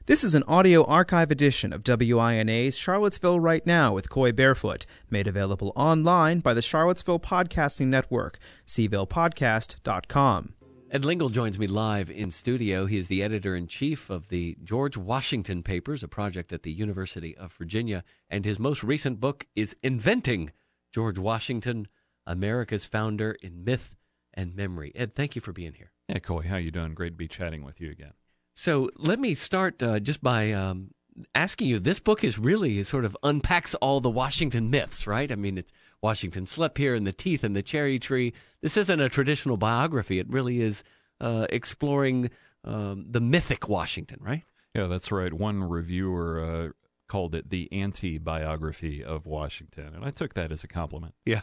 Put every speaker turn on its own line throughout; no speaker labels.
This is an audio archive edition of WINA's Charlottesville Right Now with Coy Barefoot, made available online by the Charlottesville Podcasting Network, cvillePodcast.com.
Ed Lingle joins me live in studio. He is the editor-in-chief of the George Washington Papers, a project at the University of Virginia, and his most recent book is Inventing George Washington, America's Founder in Myth and Memory. Ed, thank you for being here.
Yeah, Coy, how you doing? Great to be chatting with you again.
So let me start just by asking you, this book is really sort of unpacks all the Washington myths, right? I mean, it's Washington slept here and the teeth and the cherry tree. This isn't a traditional biography. It really is exploring the mythic Washington, right?
Yeah, that's right. One reviewer called it the anti-biography of Washington, and I took that as a compliment.
Yeah.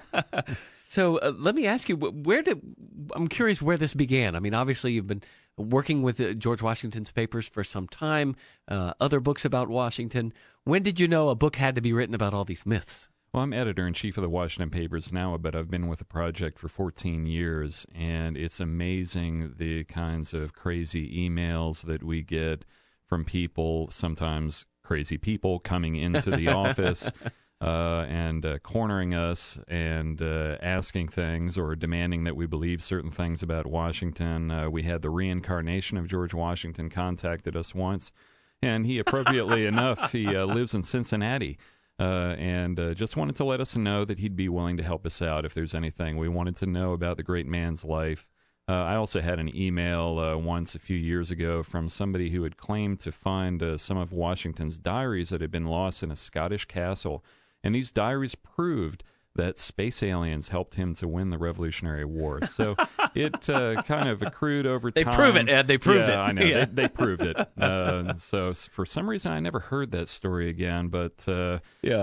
So let me ask you, I'm curious where this began. I mean, obviously you've been working with George Washington's papers for some time, other books about Washington. When did you know a book had to be written about all these myths?
Well, I'm editor-in-chief of the Washington Papers now, but I've been with the project for 14 years, and it's amazing the kinds of crazy emails that we get from people, sometimes crazy people coming into the office and cornering us and asking things or demanding that we believe certain things about Washington. We had the reincarnation of George Washington contacted us once, and he, appropriately enough, he lives in Cincinnati, and just wanted to let us know that he'd be willing to help us out if there's anything we wanted to know about the great man's life. I also had an email once a few years ago from somebody who had claimed to find some of Washington's diaries that had been lost in a Scottish castle. And these diaries proved that space aliens helped him to win the Revolutionary War. So it kind of accrued over time.
They prove it, Ed. They proved it.
I know.
Yeah.
They proved it. So for some reason, I never heard that story again. But I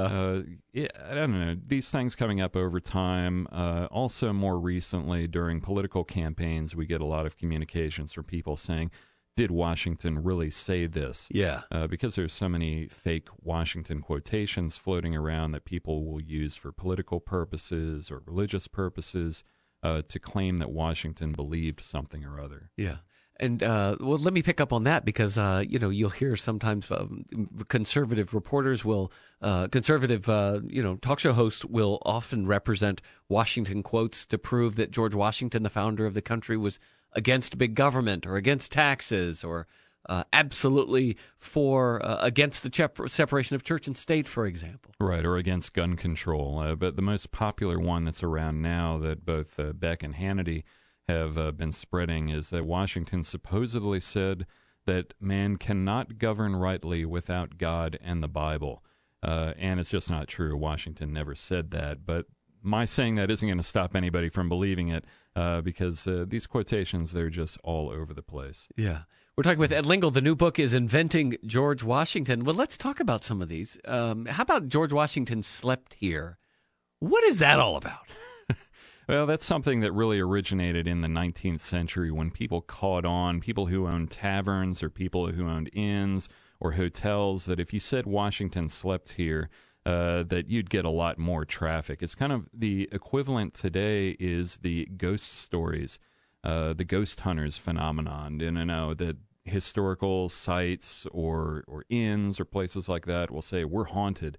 don't know. These things coming up over time. Also, more recently, during political campaigns, we get a lot of communications from people saying, did Washington really say this?
Yeah.
Because there's so many fake Washington quotations floating around that people will use for political purposes or religious purposes to claim that Washington believed something or other.
Yeah. And, well, let me pick up on that because, you'll hear sometimes conservative reporters will, talk show hosts will often represent Washington quotes to prove that George Washington, the founder of the country, was against big government or against taxes or absolutely against the separation of church and state, for example.
Right, or against gun control. But the most popular one that's around now that both Beck and Hannity have been spreading is that Washington supposedly said that man cannot govern rightly without God and the Bible. And it's just not true. Washington never said that. But my saying that isn't going to stop anybody from believing it because these quotations, they're just all over the place.
Yeah. We're talking with Ed Lingle. The new book is Inventing George Washington. Well, let's talk about some of these. How about George Washington slept here? What is that all about?
Well, that's something that really originated in the 19th century when people caught on, people who owned taverns or people who owned inns or hotels, that if you said Washington slept here, that you'd get a lot more traffic. It's kind of the equivalent today is the ghost stories, the ghost hunters phenomenon. That historical sites or inns or places like that will say, we're haunted.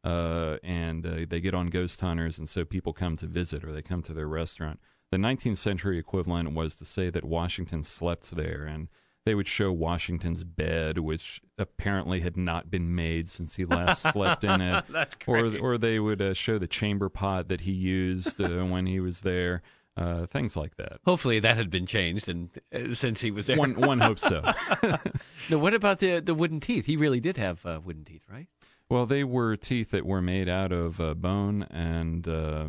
And they get on ghost hunters, and so people come to visit or they come to their restaurant. The 19th century equivalent was to say that Washington slept there, and they would show Washington's bed, which apparently had not been made since he last slept in it.
That's great.
Or they would show the chamber pot that he used when he was there. Things like that.
Hopefully that had been changed and since he was there.
One hopes so.
Now, what about the wooden teeth? He really did have wooden teeth, right?
Well, they were teeth that were made out of bone and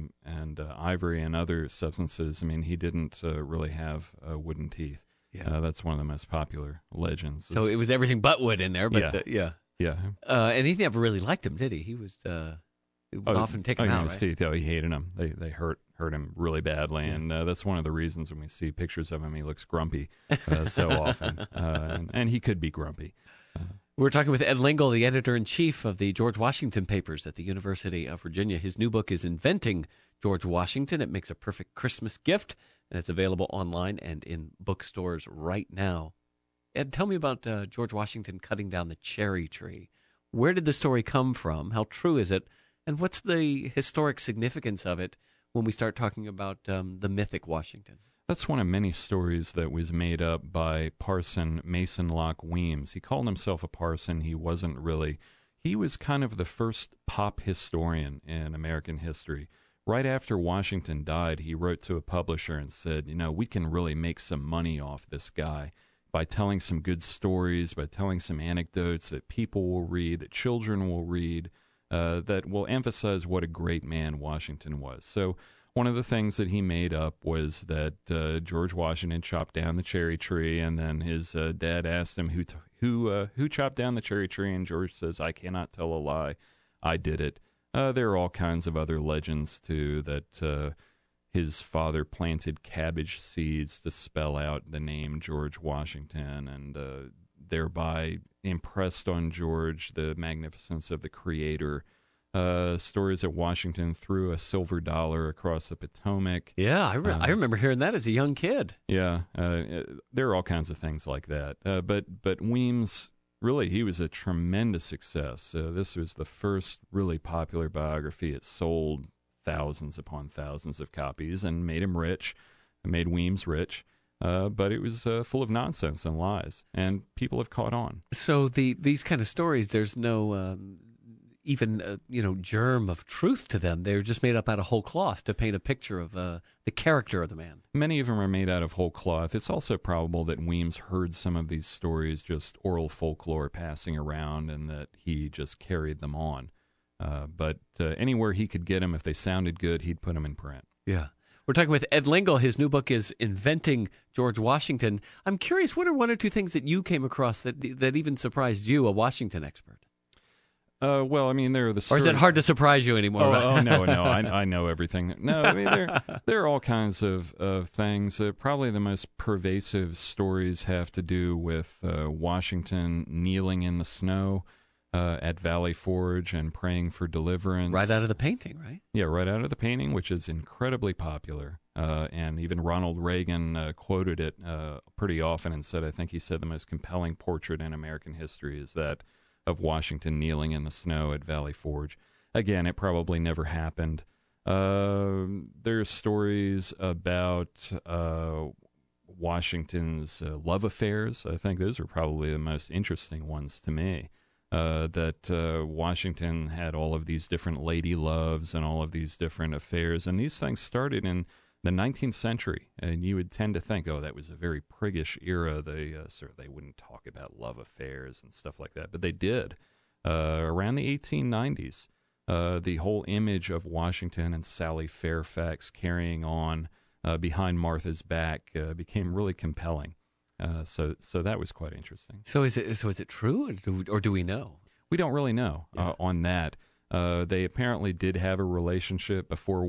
ivory and other substances. I mean, he didn't really have wooden teeth.
Yeah.
That's one of the most popular legends.
So it was everything but wood in there. But
Yeah.
And he never really liked him, did he? He was would often take him out,
his
right?
teeth. Oh, he hated them. They hurt him really badly, and that's one of the reasons when we see pictures of him, he looks grumpy so often, and he could be grumpy.
We're talking with Ed Lingle, the editor-in-chief of the George Washington Papers at the University of Virginia. His new book is Inventing George Washington. It makes a perfect Christmas gift, and it's available online and in bookstores right now. Ed, tell me about George Washington cutting down the cherry tree. Where did the story come from? How true is it? And what's the historic significance of it when we start talking about the mythic Washington?
That's one of many stories that was made up by Parson Mason Locke Weems. He called himself a parson. He wasn't really. He was kind of the first pop historian in American history. Right after Washington died, he wrote to a publisher and said, we can really make some money off this guy by telling some good stories, by telling some anecdotes that people will read, that children will read, that will emphasize what a great man Washington was. So one of the things that he made up was that George Washington chopped down the cherry tree, and then his dad asked him who chopped down the cherry tree, and George says, "I cannot tell a lie. I did it." There are all kinds of other legends, too, that his father planted cabbage seeds to spell out the name George Washington, and thereby impressed on George the magnificence of the Creator. Stories that Washington threw a silver dollar across the Potomac.
Yeah, I remember hearing that as a young kid.
Yeah, there are all kinds of things like that. But Weems, really, he was a tremendous success. This was the first really popular biography. It sold thousands upon thousands of copies and made him rich, made Weems rich. But it was full of nonsense and lies, and people have caught on.
So these kind of stories, there's no even germ of truth to them. They're just made up out of whole cloth to paint a picture of the character of the man.
Many of them are made out of whole cloth. It's also probable that Weems heard some of these stories, just oral folklore passing around, and that he just carried them on. But anywhere he could get them, if they sounded good, he'd put them in print.
Yeah. We're talking with Ed Lingle. His new book is Inventing George Washington. I'm curious, what are one or two things that you came across that even surprised you, a Washington expert?
Well, I mean, there are the
or is it hard to surprise you anymore?
Oh no, I know everything. No, I mean, there are all kinds of things. Probably the most pervasive stories have to do with Washington kneeling in the snow at Valley Forge and praying for deliverance.
Right out of the painting, right?
Yeah, right out of the painting, which is incredibly popular. And even Ronald Reagan quoted it pretty often and said, I think he said the most compelling portrait in American history is that of Washington kneeling in the snow at Valley Forge. Again, it probably never happened. There's stories about Washington's love affairs. I think those are probably the most interesting ones to me. That Washington had all of these different lady loves and all of these different affairs. And these things started in the 19th century. And you would tend to think, that was a very priggish era. They wouldn't talk about love affairs and stuff like that. But they did. Around the 1890s, the whole image of Washington and Sally Fairfax carrying on behind Martha's back became really compelling. So that was quite interesting.
So is it true, or do we know?
We don't really know on that. They apparently did have a relationship before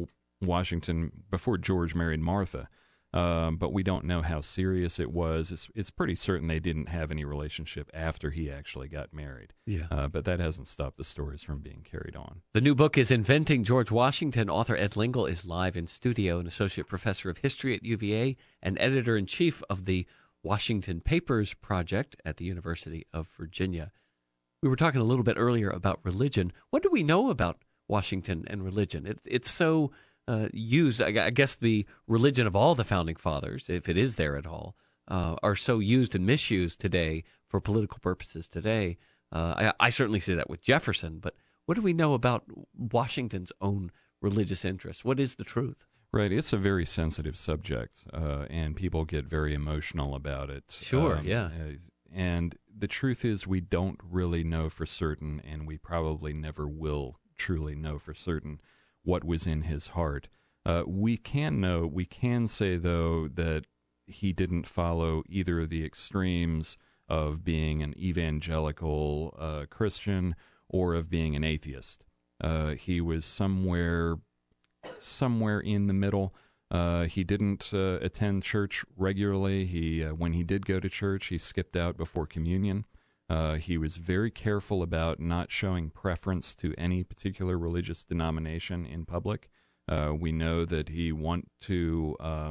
George married Martha, but we don't know how serious it was. It's pretty certain they didn't have any relationship after he actually got married.
Yeah.
But that hasn't stopped the stories from being carried on.
The new book is Inventing George Washington. Author Ed Lingle is live in studio, an associate professor of history at UVA and editor-in-chief of the Washington Papers Project at the University of Virginia. We were talking a little bit earlier about religion. What do we know about Washington and religion? It's so used. I guess the religion of all the founding fathers, if it is there at all, are so used and misused today for political purposes today. I certainly see that with Jefferson, but what do we know about Washington's own religious interests? What is the truth?
Right, it's a very sensitive subject, and people get very emotional about it.
Sure, yeah.
And the truth is we don't really know for certain, and we probably never will truly know for certain what was in his heart. We can say, though, that he didn't follow either of the extremes of being an evangelical Christian or of being an atheist. He was somewhere in the middle. He didn't attend church regularly. When he did go to church, he skipped out before communion. He was very careful about not showing preference to any particular religious denomination in public. We know that he went to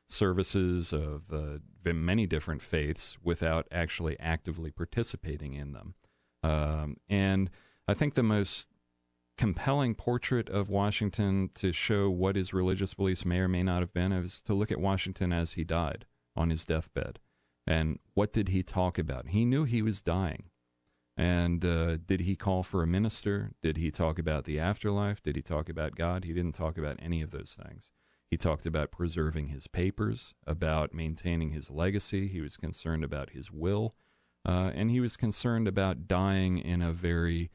services of many different faiths without actually actively participating in them. And I think the most compelling portrait of Washington to show what his religious beliefs may or may not have been is to look at Washington as he died on his deathbed. And what did he talk about? He knew he was dying. And did he call for a minister? Did he talk about the afterlife? Did he talk about God? He didn't talk about any of those things. He talked about preserving his papers, about maintaining his legacy. He was concerned about his will. And he was concerned about dying in a very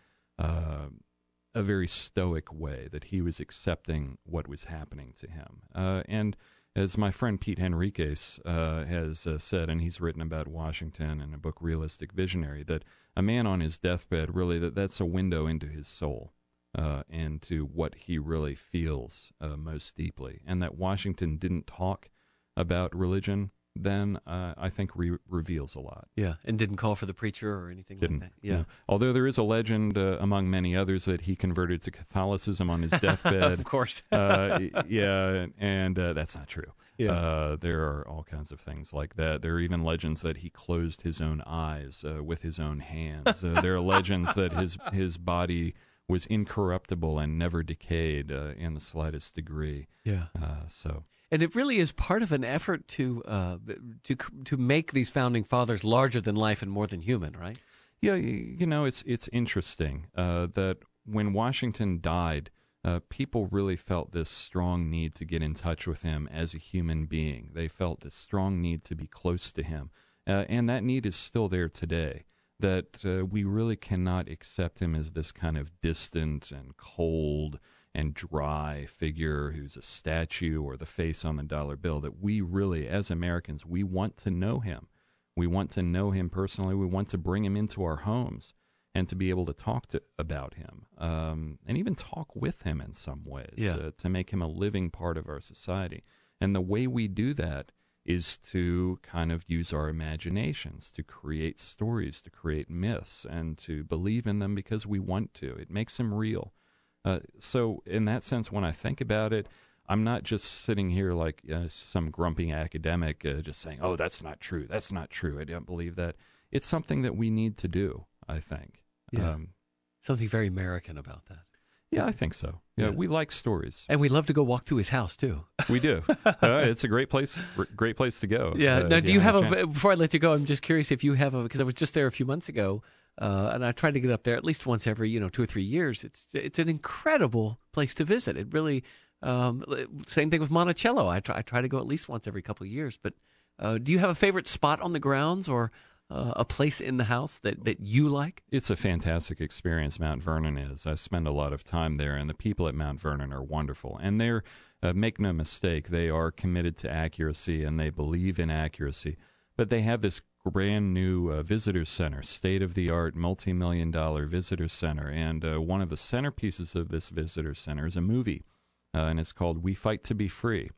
stoic way, that he was accepting what was happening to him. And as my friend Pete Henriquez has said, and he's written about Washington in a book, Realistic Visionary, that a man on his deathbed, really, that's a window into his soul and to what he really feels most deeply. And that Washington didn't talk about religion then, I think reveals a lot.
Yeah, and didn't call for the preacher or anything like that. Yeah.
No. Although there is a legend among many others that he converted to Catholicism on his deathbed.
Of course.
Yeah, and that's not true.
Yeah.
There are all kinds of things like that. There are even legends that he closed his own eyes with his own hands. There are legends that his body was incorruptible and never decayed in the slightest degree.
Yeah.
So.
And it really is part of an effort to make these founding fathers larger than life and more than human, right?
Yeah, it's interesting that when Washington died, people really felt this strong need to get in touch with him as a human being. They felt this strong need to be close to him, and that need is still there today. That we really cannot accept him as this kind of distant and cold and dry figure who's a statue or the face on the dollar bill. That we really, as Americans, we want to know him. We want to know him personally. We want to bring him into our homes and to be able to talk about him and even talk with him in some ways, to make him a living part of our society. And the way we do that is to kind of use our imaginations, to create stories, to create myths, and to believe in them because we want to. It makes them real. So in that sense, when I think about it, I'm not just sitting here like some grumpy academic just saying, oh, that's not true. That's not true. I don't believe that. It's something that we need to do, I think.
Yeah. Something very American about that.
Yeah, I think so. Yeah, we like stories.
And we love to go walk through his house, too.
We do. It's a great place to go.
Yeah. Now, do you have before I let you go, I'm just curious if you have because I was just there a few months ago, and I tried to get up there at least once every, 2 or 3 years. It's an incredible place to visit. It really, same thing with Monticello. I try to go at least once every couple of years. But do you have a favorite spot on the grounds or a place in the house that you like?
It's a fantastic experience, Mount Vernon is. I spend a lot of time there, and the people at Mount Vernon are wonderful. And they're, make no mistake, they are committed to accuracy, and they believe in accuracy. But they have this brand new visitor center, state-of-the-art, multi-million-dollar visitor center. And one of the centerpieces of this visitor center is a movie, and it's called We Fight to Be Free.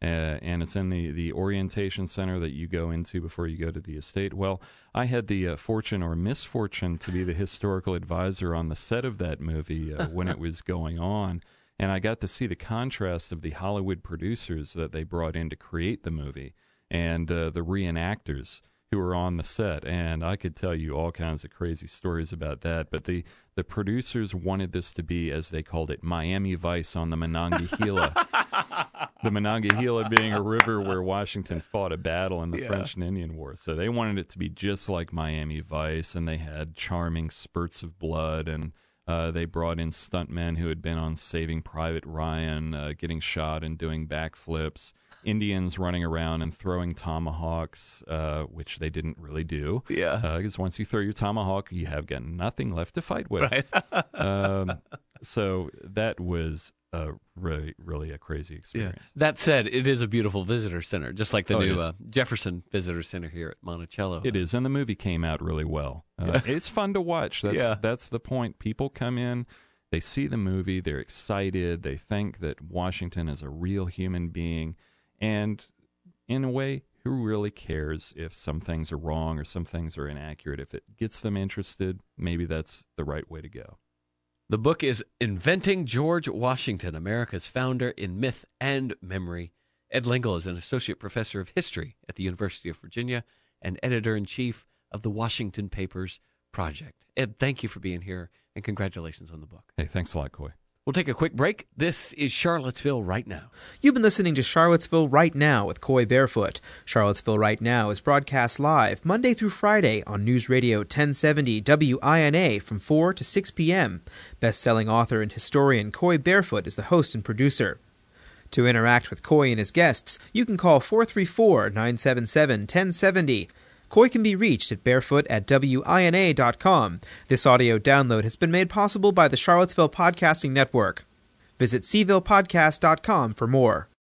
And it's in the orientation center that you go into before you go to the estate. Well, I had the fortune or misfortune to be the historical advisor on the set of that movie when it was going on. And I got to see the contrast of the Hollywood producers that they brought in to create the movie and the reenactors who were on the set. And I could tell you all kinds of crazy stories about that. But the producers wanted this to be, as they called it, Miami Vice on the Monongahela. The Monongahela being a river where Washington fought a battle in the French and Indian War. So they wanted it to be just like Miami Vice, and they had charming spurts of blood, and they brought in stuntmen who had been on Saving Private Ryan, getting shot and doing backflips, Indians running around and throwing tomahawks, which they didn't really do.
Yeah.
Because once you throw your tomahawk, you have got nothing left to fight with. Right. So that was really, really a crazy experience.
Yeah. That said, it is a beautiful visitor center, just like the new Jefferson Visitor Center here at Monticello.
It is, and the movie came out really well. It's fun to watch. That's the point. People come in, they see the movie, they're excited, they think that Washington is a real human being, and in a way, who really cares if some things are wrong or some things are inaccurate? If it gets them interested, maybe that's the right way to go.
The book is Inventing George Washington, America's Founder in Myth and Memory, Ed Lingle is an associate professor of history at the University of Virginia and editor-in-chief of the Washington Papers Project. Ed, thank you for being here, and congratulations on the book.
Hey, thanks a lot, Coy.
We'll take a quick break. This is Charlottesville Right Now.
You've been listening to Charlottesville Right Now with Coy Barefoot. Charlottesville Right Now is broadcast live Monday through Friday on News Radio 1070 WINA from 4 to 6 p.m. Best-selling author and historian Coy Barefoot is the host and producer. To interact with Coy and his guests, you can call 434-977-1070. Coy can be reached at barefoot@wina.com. This audio download has been made possible by the Charlottesville Podcasting Network. Visit cvillepodcast.com for more.